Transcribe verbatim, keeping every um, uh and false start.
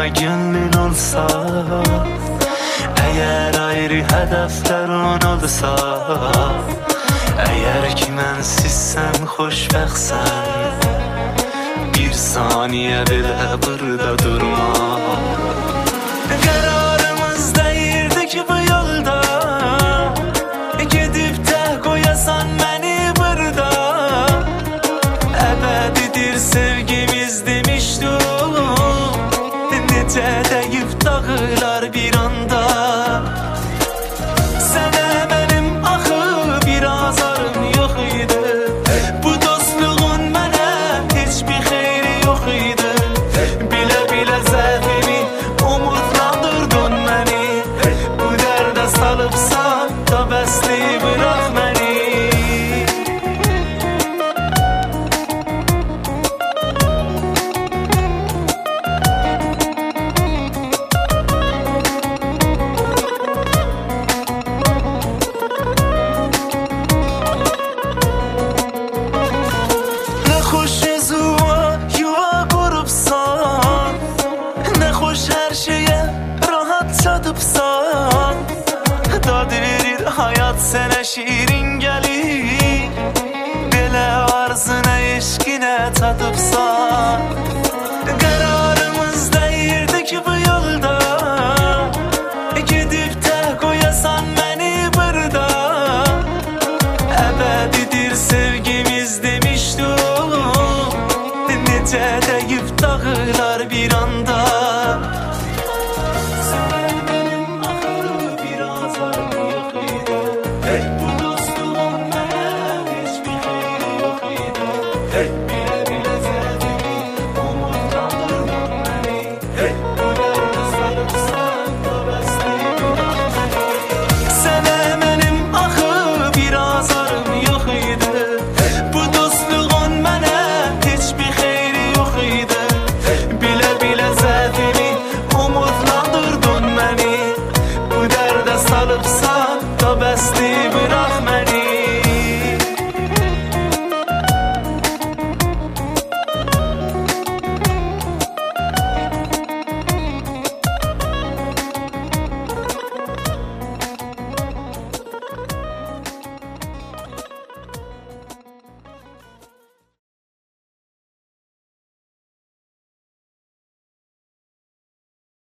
bana gönlün olsa, eğer ayrı hedeflerin olsa, eğer ki mensizsen xoşbəxtsən, bir saniye bile burada durma. Kararımız deyirdi ki bu yolda, gedib də qoyasan məni burada. Əbədidir sevgimiz demişdim, necə deyib dağılar bir anda. Sənə mənim axı bir azarım yox idi, bu dostluğun mənə heç bir xeyri yox idi. Bilə bilə zəhvimi umutlandırdın məni, bu dərdə salıbsan da bəsli bırax məni. Nə xoş yuva, yuva qurubsan, nə xoş hər şeyə rahat çatıbsan. Dad verir hayat sənə şirin gəlir, belə arzına eşqinə çatıbsan. Qərarımız deyirdi ki bu yolda, gedib də qoyasan məni burada. Əbədidir sevgimiz demişdim, necə deyib dağılar bir anda. Sənə mənim axı bir azarım yox idi, bu dostluğun mənə heç bir xeyri yox idi.